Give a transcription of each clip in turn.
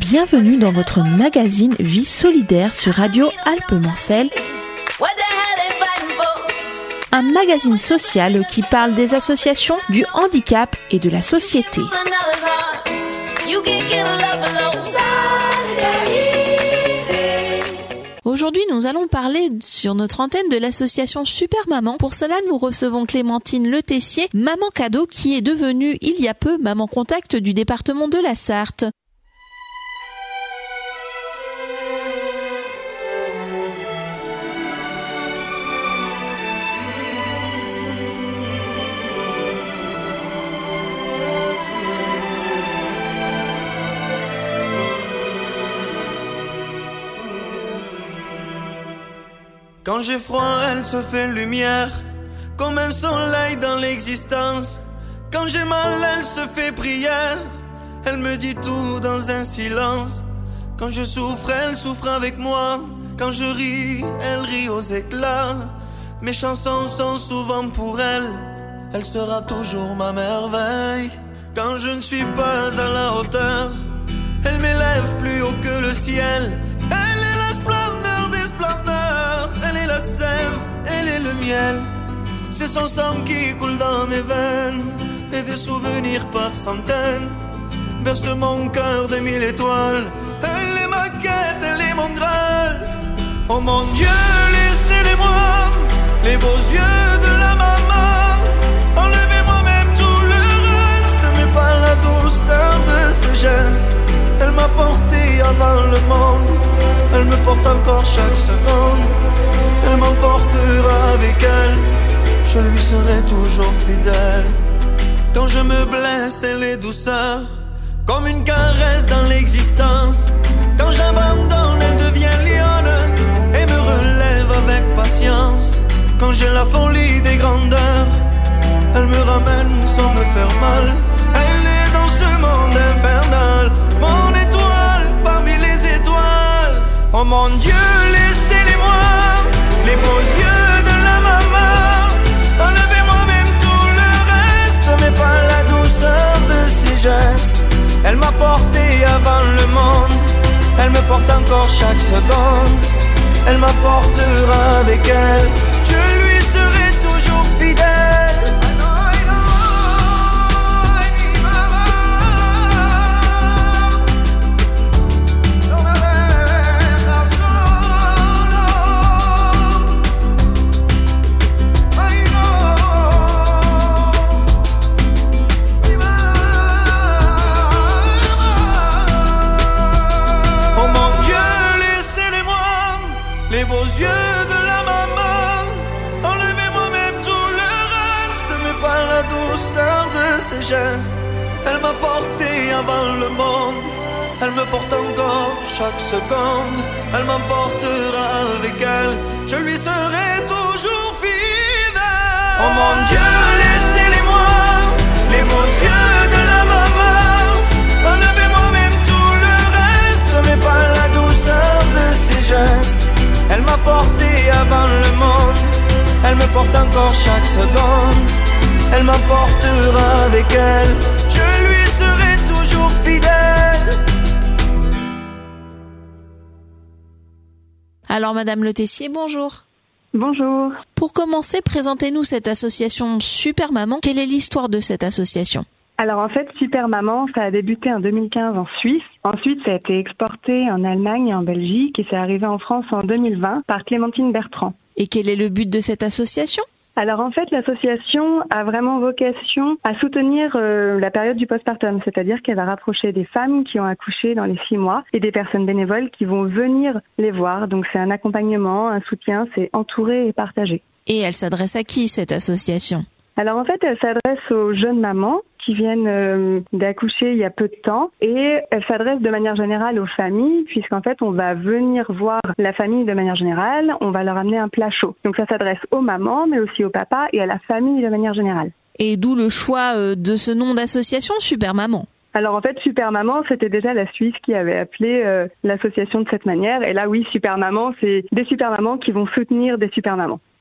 Bienvenue dans votre magazine Vie solidaire sur Radio Alpes-Mancelles. Un magazine social qui parle des associations, du handicap et de la société. Aujourd'hui, nous allons parler sur notre antenne de l'association Super Maman. Pour cela, nous recevons Clémentine Le Tessier, maman cadeau, qui est devenue il y a peu maman contact du département de la Sarthe. Quand j'ai froid, elle se fait lumière, comme un soleil dans l'existence. Quand j'ai mal, elle se fait prière, elle me dit tout dans un silence. Quand je souffre, elle souffre avec moi. Quand je ris, elle rit aux éclats. Mes chansons sont souvent pour elle, elle sera toujours ma merveille. Quand je ne suis pas à la hauteur, elle m'élève plus haut que le ciel. Elle est la splendeur des splendeurs, elle est la sève, elle est le miel. C'est son sang qui coule dans mes veines, et des souvenirs par centaines bercent mon cœur de 1000 étoiles. Elle est ma quête, elle est mon Graal. Oh mon Dieu, laissez-les-moi, les beaux yeux de la maman. Enlevez-moi même tout le reste, mais pas la douceur de ses gestes. Elle m'a porté avant le monde, elle me porte encore chaque seconde. Elle m'emportera avec elle, je lui serai toujours fidèle. Quand je me blesse, elle est douceur, comme une caresse dans l'existence. Quand j'abandonne, elle devient lionne et me relève avec patience. Quand j'ai la folie des grandeurs, elle me ramène sans me faire mal. Elle est dans ce monde infernal, mon étoile parmi les étoiles. Oh mon Dieu, laissez-les-moi, les beaux yeux de la maman. Enlevez-moi même tout le reste, mais pas la douceur de ses gestes. Elle m'a porté avant le monde, elle me porte encore chaque seconde. Elle m'apportera avec elle, je lui serai toujours fidèle. Elle m'a porté avant le monde, elle me porte encore chaque seconde. Elle m'emportera avec elle, je lui serai toujours fidèle. Oh mon Dieu, laissez-les-moi, les beaux yeux de la maman. Enlevez-moi même tout le reste, mais pas la douceur de ses gestes. Elle m'a porté avant le monde, elle me porte encore chaque seconde. Elle m'emportera avec elle, je lui serai toujours fidèle. Alors Madame Le Tessier, bonjour. Bonjour. Pour commencer, présentez-nous cette association Super Maman. Quelle est l'histoire de cette association ? Alors en fait, Super Maman, ça a débuté en 2015 en Suisse. Ensuite, ça a été exporté en Allemagne et en Belgique et c'est arrivé en France en 2020 par Clémentine Bertrand. Et quel est le but de cette association ? Alors en fait, l'association a vraiment vocation à soutenir la période du postpartum, c'est-à-dire qu'elle va rapprocher des femmes qui ont accouché dans les 6 mois et des personnes bénévoles qui vont venir les voir. Donc c'est un accompagnement, un soutien, c'est entourer et partager. Et elle s'adresse à qui cette association ? Alors en fait, elle s'adresse aux jeunes mamans qui viennent d'accoucher il y a peu de temps et elle s'adresse de manière générale aux familles puisqu'en fait on va venir voir la famille de manière générale, on va leur amener un plat chaud. Donc ça s'adresse aux mamans mais aussi aux papas et à la famille de manière générale. Et d'où le choix de ce nom d'association Super Maman ? Alors en fait, Super Maman, c'était déjà la Suisse qui avait appelé l'association de cette manière. Et là oui, Super Maman, c'est des super mamans qui vont soutenir des super mamans.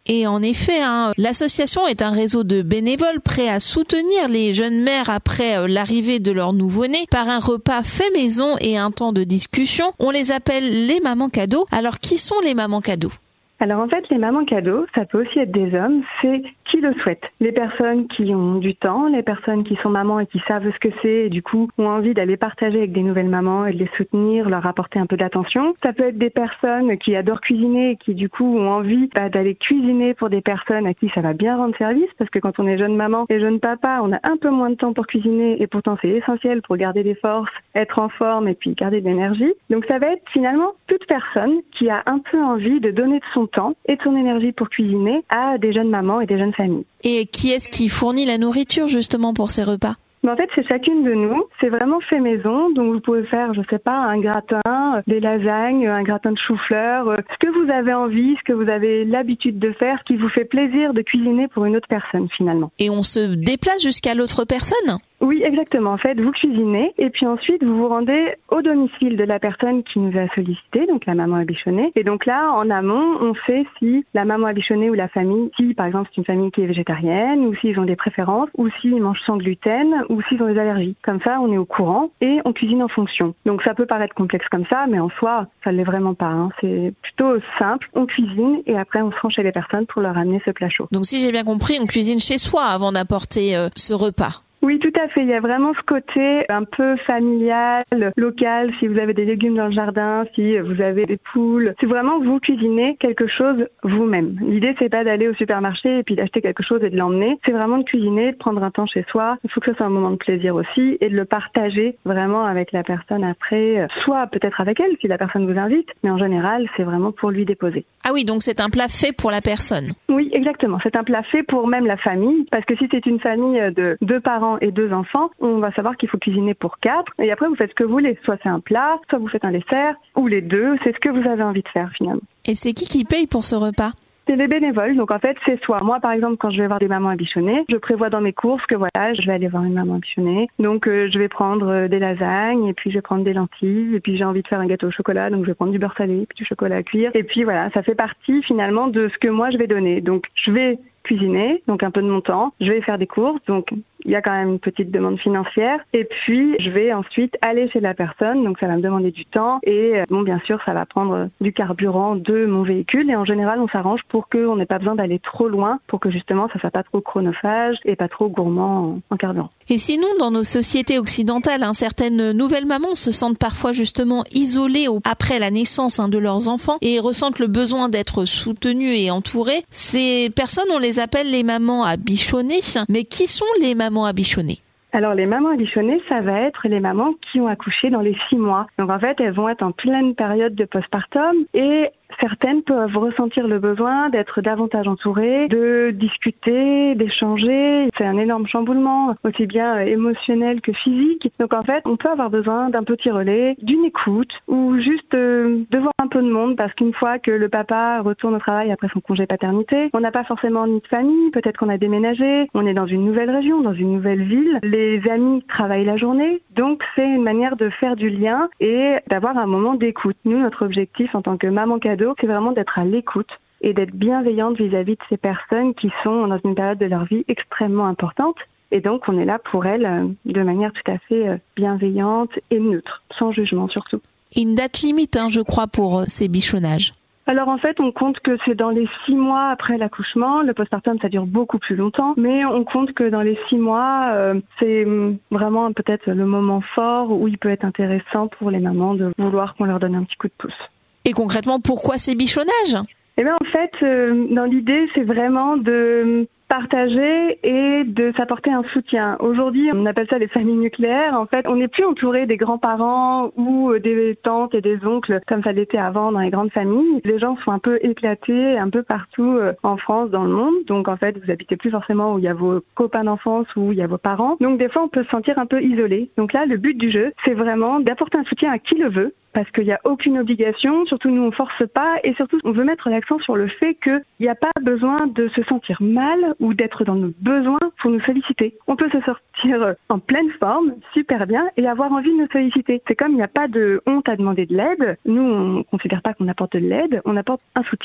Et en effet, l'association est un réseau de bénévoles prêts à soutenir les jeunes mères après l'arrivée de leur nouveau-né par un repas fait maison et un temps de discussion. On les appelle les mamans cadeaux. Alors, qui sont les mamans cadeaux ? Alors en fait, les mamans cadeaux, ça peut aussi être des hommes, c'est qui le souhaitent. Les personnes qui ont du temps, les personnes qui sont mamans et qui savent ce que c'est et du coup ont envie d'aller partager avec des nouvelles mamans et de les soutenir, leur apporter un peu d'attention. Ça peut être des personnes qui adorent cuisiner et qui du coup ont envie d'aller cuisiner pour des personnes à qui ça va bien rendre service, parce que quand on est jeune maman et jeune papa, on a un peu moins de temps pour cuisiner et pourtant c'est essentiel pour garder des forces, être en forme et puis garder de l'énergie. Donc ça va être finalement toute personne qui a un peu envie de donner de son temps et de son énergie pour cuisiner à des jeunes mamans et des jeunes familles. Et qui est-ce qui fournit la nourriture justement pour ces repas ? Mais en fait, c'est chacune de nous. C'est vraiment fait maison. Donc, vous pouvez faire, je sais pas, un gratin, des lasagnes, un gratin de chou-fleur, ce que vous avez envie, ce que vous avez l'habitude de faire, qui vous fait plaisir de cuisiner pour une autre personne, finalement. Et on se déplace jusqu'à l'autre personne ? Oui, exactement. En fait, vous cuisinez et puis ensuite, vous vous rendez au domicile de la personne qui nous a sollicité, donc la maman abichonnée. Et donc là, en amont, on sait si la maman abichonnée ou la famille, si par exemple c'est une famille qui est végétarienne, ou s'ils ont des préférences, ou s'ils mangent sans gluten, ou s'ils ont des allergies. Comme ça, on est au courant et on cuisine en fonction. Donc ça peut paraître complexe comme ça, mais en soi, ça ne l'est vraiment pas. C'est plutôt simple. On cuisine et après, on se rend chez les personnes pour leur amener ce plat chaud. Donc si j'ai bien compris, on cuisine chez soi avant d'apporter ce repas. Oui, tout à fait. Il y a vraiment ce côté un peu familial, local, si vous avez des légumes dans le jardin, si vous avez des poules. C'est vraiment vous cuisinez quelque chose vous-même. L'idée, c'est pas d'aller au supermarché et puis d'acheter quelque chose et de l'emmener. C'est vraiment de cuisiner, de prendre un temps chez soi. Il faut que ça soit un moment de plaisir aussi et de le partager vraiment avec la personne après. Soit peut-être avec elle, si la personne vous invite, mais en général, c'est vraiment pour lui déposer. Ah oui, donc c'est un plat fait pour la personne. Oui, exactement. C'est un plat fait pour même la famille, parce que si c'est une famille de 2 parents et 2 enfants, on va savoir qu'il faut cuisiner pour 4 et après vous faites ce que vous voulez, soit c'est un plat, soit vous faites un dessert ou les deux, c'est ce que vous avez envie de faire finalement. Et c'est qui paye pour ce repas ? C'est les bénévoles, donc en fait c'est soit moi par exemple quand je vais voir des mamans abichonnées, je prévois dans mes courses que voilà je vais aller voir une maman abichonnée, donc je vais prendre des lasagnes et puis je vais prendre des lentilles et puis j'ai envie de faire un gâteau au chocolat, donc je vais prendre du beurre salé puis du chocolat à cuire et puis voilà, ça fait partie finalement de ce que moi je vais donner. Donc je vais cuisiner, donc un peu de mon temps, je vais faire des courses, donc il y a quand même une petite demande financière et puis je vais ensuite aller chez la personne, donc ça va me demander du temps et bon bien sûr ça va prendre du carburant de mon véhicule et en général on s'arrange pour qu'on n'ait pas besoin d'aller trop loin pour que justement ça soit pas trop chronophage et pas trop gourmand en carburant. Et sinon dans nos sociétés occidentales, certaines nouvelles mamans se sentent parfois justement isolées après la naissance de leurs enfants et ressentent le besoin d'être soutenues et entourées. Ces personnes on les appelle les mamans abichonnées, mais qui sont les mamans abichonnées ? Alors les mamans abichonnées, ça va être les mamans qui ont accouché dans les 6 mois. Donc en fait, elles vont être en pleine période de postpartum et certaines peuvent ressentir le besoin d'être davantage entourées, de discuter, d'échanger. C'est un énorme chamboulement, aussi bien émotionnel que physique. Donc en fait, on peut avoir besoin d'un petit relais, d'une écoute ou juste de voir un peu de monde parce qu'une fois que le papa retourne au travail après son congé paternité, on n'a pas forcément ni de famille, peut-être qu'on a déménagé, on est dans une nouvelle région, dans une nouvelle ville. Les amis travaillent la journée, donc c'est une manière de faire du lien et d'avoir un moment d'écoute. Nous, notre objectif en tant que maman cadeau, c'est vraiment d'être à l'écoute et d'être bienveillante vis-à-vis de ces personnes qui sont dans une période de leur vie extrêmement importante. Et donc, on est là pour elles de manière tout à fait bienveillante et neutre, sans jugement surtout. Une date limite, je crois, pour ces bichonnages. Alors en fait, on compte que c'est dans les 6 mois après l'accouchement. Le postpartum, ça dure beaucoup plus longtemps, mais on compte que dans les 6 mois, c'est vraiment peut-être le moment fort où il peut être intéressant pour les mamans de vouloir qu'on leur donne un petit coup de pouce. Et concrètement, pourquoi ces bichonnages ? Eh bien en fait, dans l'idée, c'est vraiment de partager et de s'apporter un soutien. Aujourd'hui, on appelle ça les familles nucléaires. En fait, on n'est plus entouré des grands-parents ou des tantes et des oncles comme ça l'était avant dans les grandes familles. Les gens sont un peu éclatés un peu partout en France, dans le monde. Donc en fait, vous habitez plus forcément où il y a vos copains d'enfance ou où il y a vos parents. Donc des fois, on peut se sentir un peu isolé. Donc là, le but du jeu, c'est vraiment d'apporter un soutien à qui le veut. Parce qu'il n'y a aucune obligation, surtout nous on force pas et surtout on veut mettre l'accent sur le fait qu'il n'y a pas besoin de se sentir mal ou d'être dans nos besoins pour nous solliciter. On peut se sortir en pleine forme, super bien, et avoir envie de nous solliciter. C'est comme il n'y a pas de honte à demander de l'aide. Nous on ne considère pas qu'on apporte de l'aide, on apporte un soutien.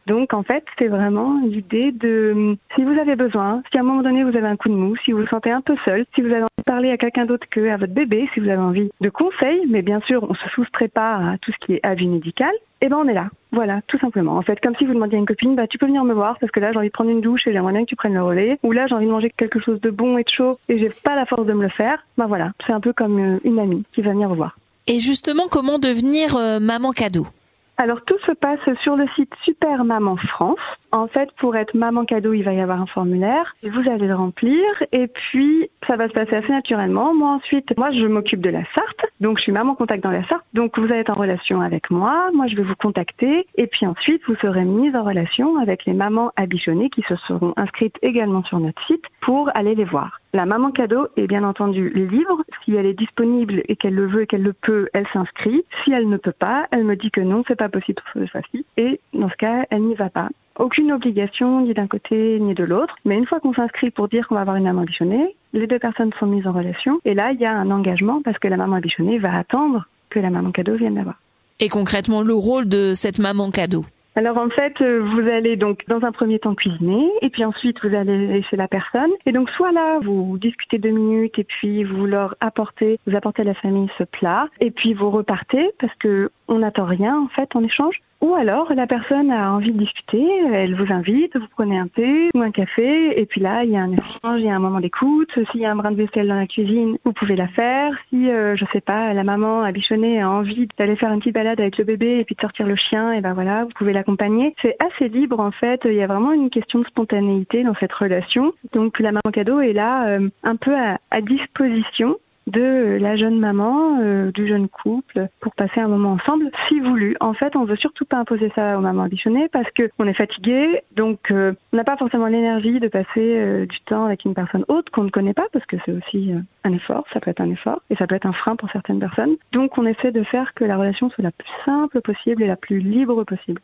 Donc en fait, c'est vraiment l'idée de, si vous avez besoin, si à un moment donné vous avez un coup de mou, si vous vous sentez un peu seul, si vous avez envie de parler à quelqu'un d'autre qu'à votre bébé, si vous avez envie de conseils, mais bien sûr on se soustrait pas à tout ce qui est avis médical, eh ben on est là. Voilà, tout simplement. En fait, comme si vous demandiez à une copine, tu peux venir me voir parce que là j'ai envie de prendre une douche et j'aimerais bien que tu prennes le relais. Ou là j'ai envie de manger quelque chose de bon et de chaud et j'ai pas la force de me le faire. Voilà, c'est un peu comme une amie qui va venir vous voir. Et justement, comment devenir maman cadeau ? Alors tout se passe sur le site Super Maman France. En fait, pour être maman cadeau, il va y avoir un formulaire. Vous allez le remplir et puis ça va se passer assez naturellement. Moi, je m'occupe de la Sarthe. Donc, je suis maman contact dans la Sarthe. Donc, vous allez être en relation avec moi. Moi, je vais vous contacter. Et puis ensuite, vous serez mise en relation avec les mamans à Bichonnet qui se seront inscrites également sur notre site pour aller les voir. La maman cadeau est bien entendu libre. Si elle est disponible et qu'elle le veut et qu'elle le peut, elle s'inscrit. Si elle ne peut pas, elle me dit que non, c'est pas possible pour cette fois-ci. Et dans ce cas, elle n'y va pas. Aucune obligation, ni d'un côté, ni de l'autre. Mais une fois qu'on s'inscrit pour dire qu'on va avoir une maman bichonnée, les deux personnes sont mises en relation. Et là, il y a un engagement parce que la maman bichonnée va attendre que la maman cadeau vienne la voir. Et concrètement, le rôle de cette maman cadeau ? Alors en fait, vous allez donc dans un premier temps cuisiner et puis ensuite vous allez laisser la personne. Et donc soit là, vous discutez 2 minutes et puis vous apportez à la famille ce plat et puis vous repartez parce que on n'attend rien en fait en échange. Ou alors, la personne a envie de discuter, elle vous invite, vous prenez un thé ou un café, et puis là, il y a un échange, il y a un moment d'écoute. S'il y a un brin de vaisselle dans la cuisine, vous pouvez la faire. Si, je sais pas, la maman à Bichonnet a envie d'aller faire une petite balade avec le bébé et puis de sortir le chien, et ben voilà, vous pouvez l'accompagner. C'est assez libre, en fait. Il y a vraiment une question de spontanéité dans cette relation. Donc, la maman cadeau est là, un peu à disposition de la jeune maman, du jeune couple, pour passer un moment ensemble, si voulu. En fait, on veut surtout pas imposer ça aux mamans bichonnées parce que on est fatigué, donc on n'a pas forcément l'énergie de passer du temps avec une personne autre qu'on ne connaît pas, parce que c'est aussi un effort, ça peut être un effort, et ça peut être un frein pour certaines personnes. Donc on essaie de faire que la relation soit la plus simple possible et la plus libre possible.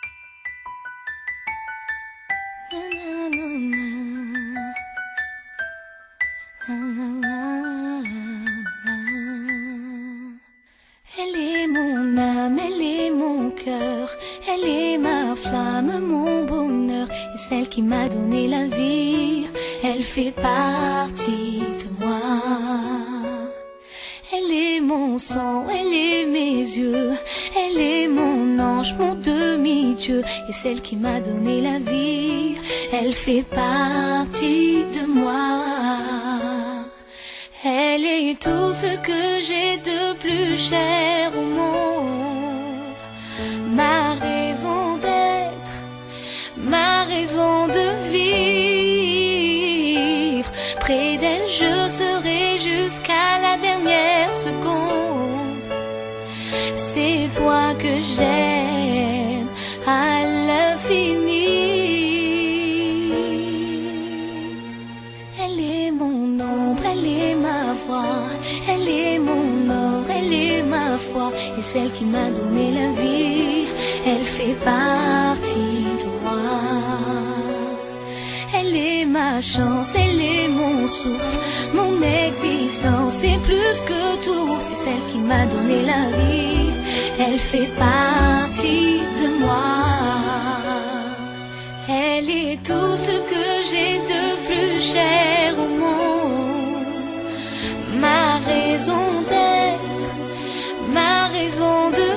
Elle est mon âme, elle est mon cœur, elle est ma flamme, mon bonheur, et celle qui m'a donné la vie, elle fait partie de moi. Elle est mon sang, elle est mes yeux, elle est mon ange, mon demi-dieu, et celle qui m'a donné la vie, elle fait partie de moi. Elle est tout ce que j'ai de plus cher au monde, ma raison d'être, ma raison de vivre. Près d'elle je serai jusqu'à la dernière seconde. C'est toi que j'aime à l'infini. Elle est mon ombre, elle est ma voix, elle est mon or, elle est ma foi, et celle qui m'a donné la vie, elle fait partie de moi. Elle est ma chance, elle est mon souffle, mon existence, c'est plus que tout, c'est celle qui m'a donné la vie, elle fait partie de moi. Elle est tout ce que j'ai de plus cher au monde, ma raison d'être, ma raison de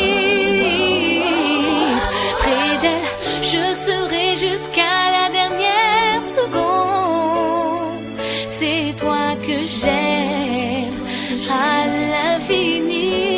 vivre. Près d'elle, je serai jusqu'à la dernière seconde. C'est toi que j'aime à l'infini.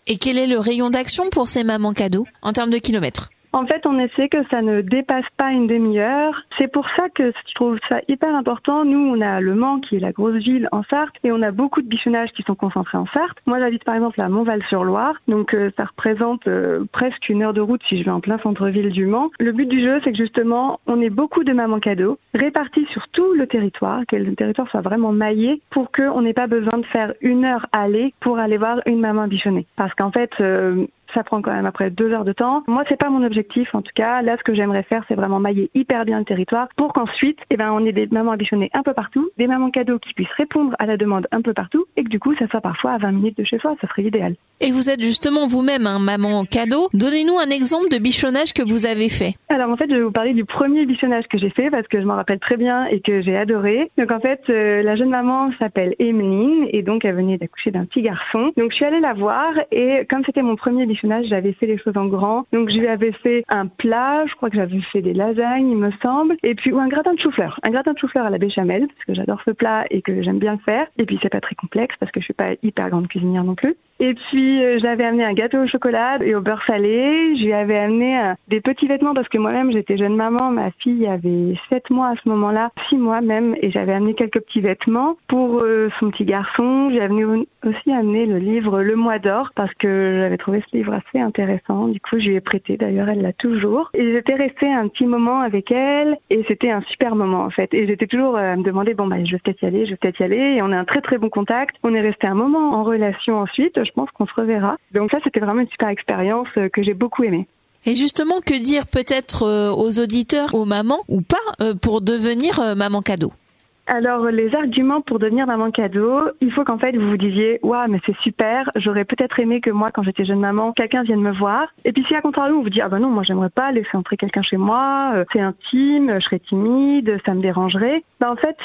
Et quel est le rayon d'action pour ces mamans cadeaux en termes de kilomètres ? En fait, on essaie que ça ne dépasse pas une demi-heure. C'est pour ça que je trouve ça hyper important. Nous, on a Le Mans, qui est la grosse ville en Sarthe, et on a beaucoup de bichonnages qui sont concentrés en Sarthe. Moi, j'habite par exemple à Montval-sur-Loire, donc ça représente presque 1 heure de route si je vais en plein centre-ville du Mans. Le but du jeu, c'est que justement, on ait beaucoup de mamans cadeaux réparties sur tout le territoire, que le territoire soit vraiment maillé pour qu'on n'ait pas besoin de faire 1 heure aller pour aller voir une maman bichonnée. Parce qu'en fait, ça prend quand même après 2 heures de temps. Moi, c'est pas mon objectif, en tout cas. Là, ce que j'aimerais faire, c'est vraiment mailler hyper bien le territoire pour qu'ensuite, on ait des mamans bichonnées un peu partout, des mamans cadeaux qui puissent répondre à la demande un peu partout et que du coup, ça soit parfois à 20 minutes de chez soi. Ça serait l'idéal. Et vous êtes justement vous-même maman cadeau. Donnez-nous un exemple de bichonnage que vous avez fait. Alors, en fait, je vais vous parler du premier bichonnage que j'ai fait parce que je m'en rappelle très bien et que j'ai adoré. Donc, en fait, la jeune maman s'appelle Emeline et donc elle venait d'accoucher d'un petit garçon. Donc, je suis allée la voir et comme c'était mon premier bichonnage, j'avais fait les choses en grand. Donc, je lui avais fait un plat, je crois que j'avais fait des lasagnes, il me semble, et puis un gratin de chou-fleur. Un gratin de chou-fleur à la béchamel, parce que j'adore ce plat et que j'aime bien le faire. Et puis, c'est pas très complexe parce que je suis pas hyper grande cuisinière non plus. Et puis, j'avais amené un gâteau au chocolat et au beurre salé. Je lui avais amené des petits vêtements parce que moi-même, j'étais jeune maman. Ma fille avait 7 mois à ce moment-là, 6 mois même, et j'avais amené quelques petits vêtements pour son petit garçon. J'ai aussi amené le livre Le Mois d'Or parce que j'avais trouvé ce livre assez intéressant. Du coup, je lui ai prêté. D'ailleurs, elle l'a toujours. Et j'étais restée un petit moment avec elle et c'était un super moment, en fait. Et j'étais toujours à me demander, je vais peut-être y aller. Et on a un très, très bon contact. On est resté un moment en relation ensuite. Je pense qu'on se reverra. Donc ça, c'était vraiment une super expérience que j'ai beaucoup aimée. Et justement, que dire peut-être aux auditeurs, aux mamans ou pas, pour devenir maman cadeau ? Alors, les arguments pour devenir maman cadeau, il faut qu'en fait, vous vous disiez « Waouh, mais c'est super, j'aurais peut-être aimé que moi, quand j'étais jeune maman, quelqu'un vienne me voir. » Et puis si à contrario, vous vous dites « Ah non, moi, j'aimerais pas laisser entrer quelqu'un chez moi, c'est intime, je serais timide, ça me dérangerait. » En fait,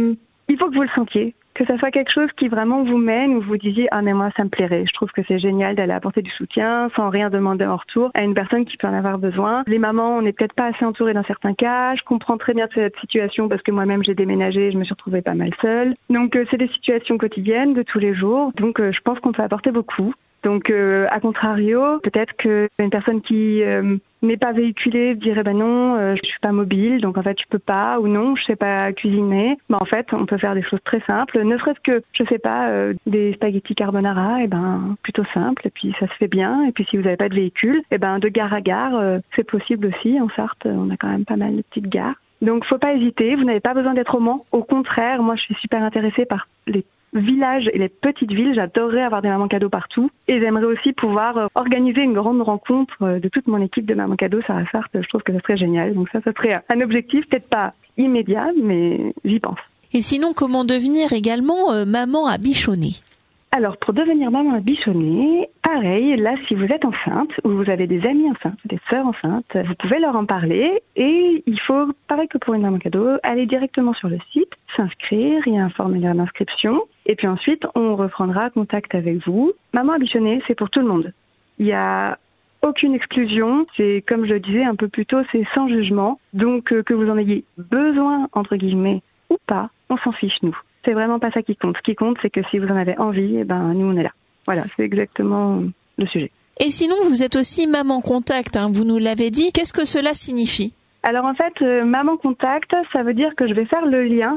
il faut que vous le sentiez. Que ça soit quelque chose qui vraiment vous mène, où vous disiez « Ah mais moi ça me plairait, je trouve que c'est génial d'aller apporter du soutien sans rien demander en retour à une personne qui peut en avoir besoin. » Les mamans, on n'est peut-être pas assez entourées dans certains cas. Je comprends très bien cette situation parce que moi-même j'ai déménagé, je me suis retrouvée pas mal seule. Donc c'est des situations quotidiennes de tous les jours. Donc je pense qu'on peut apporter beaucoup. Donc, à contrario, peut-être qu'une personne qui n'est pas véhiculée dirait non, je suis pas mobile, donc en fait je peux pas, ou non, je sais pas cuisiner. En fait, on peut faire des choses très simples, ne serait-ce que, je sais pas, des spaghettis carbonara, plutôt simple, et puis ça se fait bien. Et puis si vous n'avez pas de véhicule, de gare à gare, c'est possible aussi. En Sarthe, on a quand même pas mal de petites gares. Donc, faut pas hésiter. Vous n'avez pas besoin d'être au Mans. Au contraire, moi, je suis super intéressée par les villages et les petites villes. J'adorerais avoir des mamans cadeaux partout. Et j'aimerais aussi pouvoir organiser une grande rencontre de toute mon équipe de mamans cadeaux sur la Sarthe. Je trouve que ça serait génial. Donc ça serait un objectif, peut-être pas immédiat, mais j'y pense. Et sinon, comment devenir également maman à bichonner ? Alors, pour devenir maman à bichonner, pareil, là, si vous êtes enceinte ou vous avez des amies enceintes, des sœurs enceintes, vous pouvez leur en parler et il faut, pareil que pour une maman cadeau, aller directement sur le site, s'inscrire, il y a un formulaire d'inscription et puis ensuite, on reprendra contact avec vous. Maman à bichonner, c'est pour tout le monde. Il y a aucune exclusion, c'est comme je le disais un peu plus tôt, c'est sans jugement. Donc, que vous en ayez besoin, entre guillemets, ou pas, on s'en fiche, nous. C'est vraiment pas ça qui compte. Ce qui compte, c'est que si vous en avez envie, nous, on est là. Voilà, c'est exactement le sujet. Et sinon, vous êtes aussi maman contact, vous nous l'avez dit. Qu'est-ce que cela signifie ? Alors en fait, maman contact, ça veut dire que je vais faire le lien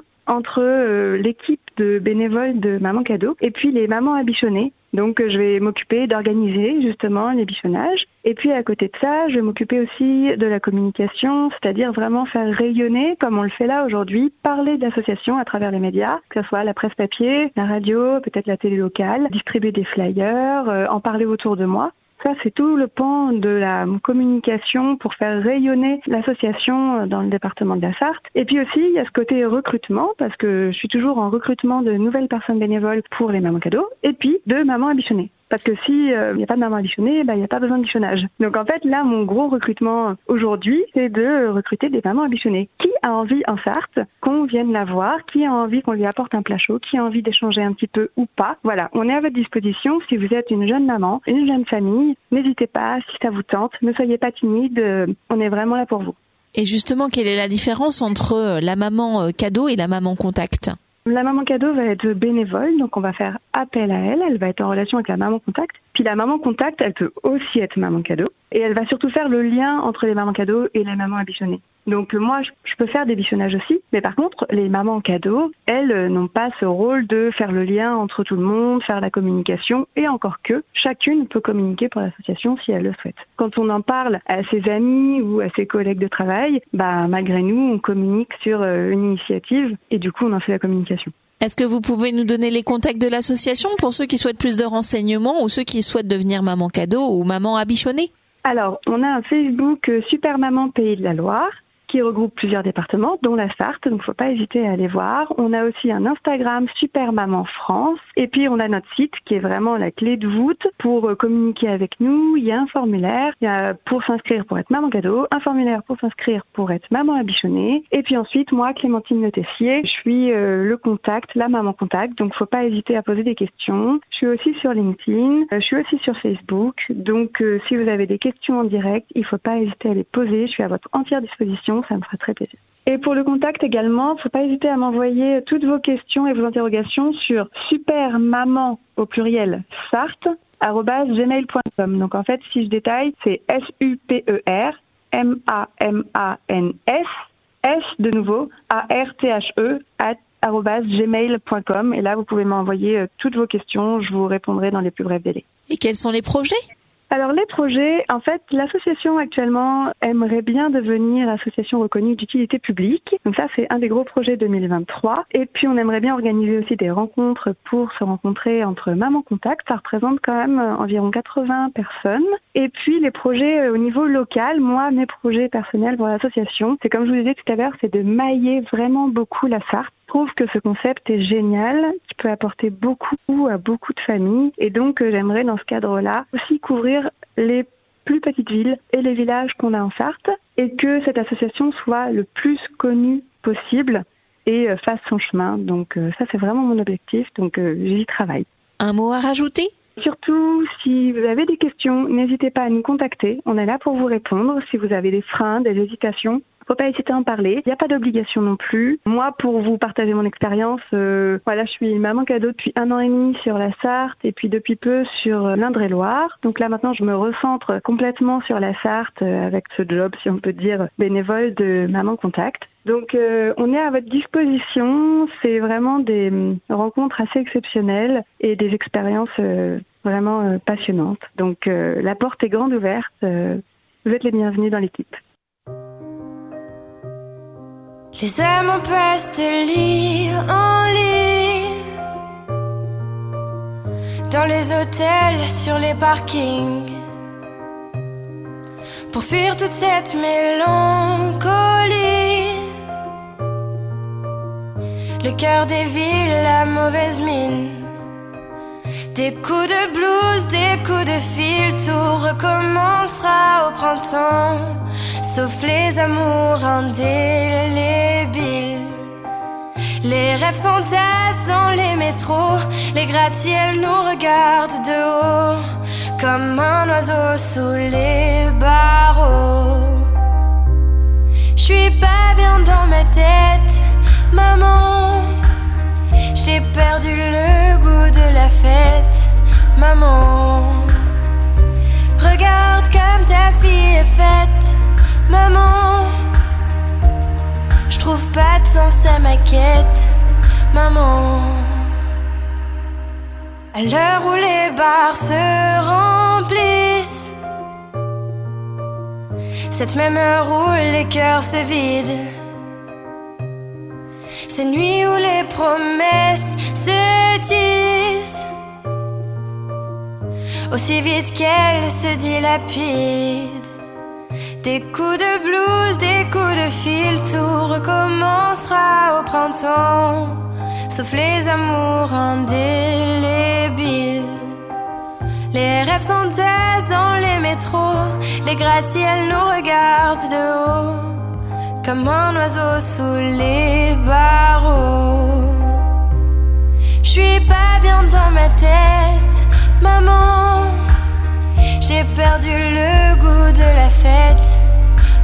entre l'équipe de bénévoles de Maman Cadeau et puis les mamans à bichonner. Donc je vais m'occuper d'organiser justement les bichonnages. Et puis à côté de ça, je vais m'occuper aussi de la communication, c'est-à-dire vraiment faire rayonner, comme on le fait là aujourd'hui, parler d'associations à travers les médias, que ce soit la presse papier, la radio, peut-être la télé locale, distribuer des flyers, en parler autour de moi. Ça, c'est tout le pan de la communication pour faire rayonner l'association dans le département de la Sarthe. Et puis aussi, il y a ce côté recrutement, parce que je suis toujours en recrutement de nouvelles personnes bénévoles pour les mamans cadeaux, et puis de mamans à bichonner. Parce que si il n'y a pas de maman à bichonner, il n'y a pas besoin de bichonnage. Donc en fait, là, mon gros recrutement aujourd'hui, c'est de recruter des mamans à bichonner. Qui a envie en Sarthe qu'on vienne la voir? Qui a envie qu'on lui apporte un plat chaud? Qui a envie d'échanger un petit peu ou pas? Voilà, on est à votre disposition. Si vous êtes une jeune maman, une jeune famille, n'hésitez pas, si ça vous tente, ne soyez pas timide, on est vraiment là pour vous. Et justement, quelle est la différence entre la maman cadeau et la maman contact ? La maman cadeau va être bénévole, donc on va faire appel à elle. Elle va être en relation avec la maman contact. Puis la maman contact, elle peut aussi être maman cadeau. Et elle va surtout faire le lien entre les mamans cadeaux et les mamans à bichonner. Donc moi, je peux faire des bichonnages aussi. Mais par contre, les mamans cadeaux, elles n'ont pas ce rôle de faire le lien entre tout le monde, faire la communication. Et encore que, chacune peut communiquer pour l'association si elle le souhaite. Quand on en parle à ses amis ou à ses collègues de travail, malgré nous, on communique sur une initiative et du coup, on en fait la communication. Est-ce que vous pouvez nous donner les contacts de l'association pour ceux qui souhaitent plus de renseignements ou ceux qui souhaitent devenir maman cadeau ou maman à bichonner ? Alors, on a un Facebook Super Maman Pays de la Loire qui regroupe plusieurs départements, dont la Sarthe, donc faut pas hésiter à aller voir. On a aussi un Instagram Super Maman France, et puis on a notre site qui est vraiment la clé de voûte pour communiquer avec nous. Il y a un formulaire, il y a pour s'inscrire pour être maman cadeau, un formulaire pour s'inscrire pour être maman à bichonner, et puis ensuite moi, Clémentine Le Tessier, je suis le contact, la maman contact, donc faut pas hésiter à poser des questions. Je suis aussi sur LinkedIn, je suis aussi sur Facebook, donc si vous avez des questions en direct, il faut pas hésiter à les poser, je suis à votre entière disposition. Ça me fera très plaisir. Et pour le contact également, faut pas hésiter à m'envoyer toutes vos questions et vos interrogations sur supermaman au pluriel Sarthe @gmail.com. Donc en fait, si je détaille, c'est SUPER MAMANS S de nouveau ARTHE @gmail.com. Et là, vous pouvez m'envoyer toutes vos questions. Je vous répondrai dans les plus brefs délais. Et quels sont les projets ? Alors les projets, en fait, l'association actuellement aimerait bien devenir association reconnue d'utilité publique. Donc ça, c'est un des gros projets 2023. Et puis on aimerait bien organiser aussi des rencontres pour se rencontrer entre mamans contact. Ça représente quand même environ 80 personnes. Et puis les projets au niveau local, moi, mes projets personnels pour l'association, c'est comme je vous disais tout à l'heure, c'est de mailler vraiment beaucoup la Sarthe. Je trouve que ce concept est génial, qui peut apporter beaucoup à beaucoup de familles. Et donc, j'aimerais dans ce cadre-là aussi couvrir les plus petites villes et les villages qu'on a en Sarthe et que cette association soit le plus connue possible et fasse son chemin. Donc ça, c'est vraiment mon objectif. Donc j'y travaille. Un mot à rajouter ? Surtout, si vous avez des questions, n'hésitez pas à nous contacter. On est là pour vous répondre. Si vous avez des freins, des hésitations, faut pas hésiter à en parler. Il n'y a pas d'obligation non plus. Moi, pour vous partager mon expérience, je suis maman cadeau depuis 1 an et demi sur la Sarthe et puis depuis peu sur l'Indre-et-Loire. Donc là, maintenant, je me recentre complètement sur la Sarthe avec ce job, si on peut dire, bénévole de maman contact. Donc, on est à votre disposition. C'est vraiment des rencontres assez exceptionnelles et des expériences vraiment passionnantes. Donc, la porte est grande ouverte. Vous êtes les bienvenus dans l'équipe. Les amants passent de l'île en l'île, dans les hôtels, sur les parkings, pour fuir toute cette mélancolie. Le cœur des villes, la mauvaise mine, des coups de blues, des coups de fil, tout recommencera au printemps, sauf les amours indélébiles. Les rêves s'entassent dans les métros, les gratte-ciels nous regardent de haut, comme un oiseau sous les barreaux. J'suis pas bien dans ma tête, maman. J'ai perdu le goût de la fête, maman. Regarde comme ta vie est faite, maman. J'trouve pas de sens à ma quête, maman. À l'heure où les bars se remplissent, cette même heure où les cœurs se vident, ces nuits où les promesses se disent aussi vite qu'elles se dilapident. Des coups de blues, des coups de fil, tout recommencera au printemps, sauf les amours indélébiles. Les rêves s'entassent dans les métros, les gratte-ciels nous regardent de haut, comme un oiseau sous les barreaux. J'suis pas bien dans ma tête, maman. J'ai perdu le goût de la fête,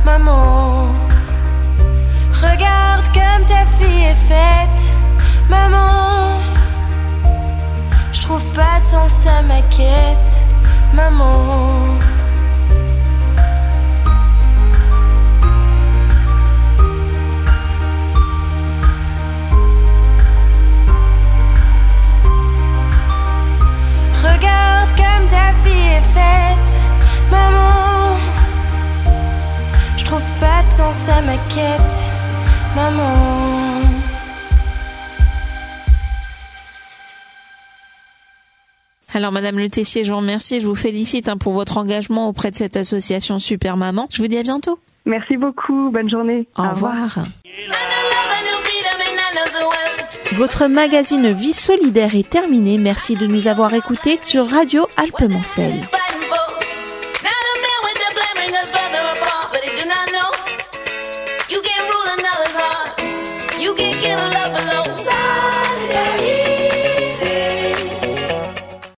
maman. Regarde comme ta fille est faite, maman. Attends, ça m'inquiète, maman. Alors Madame Le Tessier, je vous remercie et je vous félicite pour votre engagement auprès de cette association Super Maman. Je vous dis à bientôt. Merci beaucoup, bonne journée. Au revoir. Votre magazine Vie solidaire est terminé. Merci de nous avoir écoutés sur Radio Alpes-Mancel.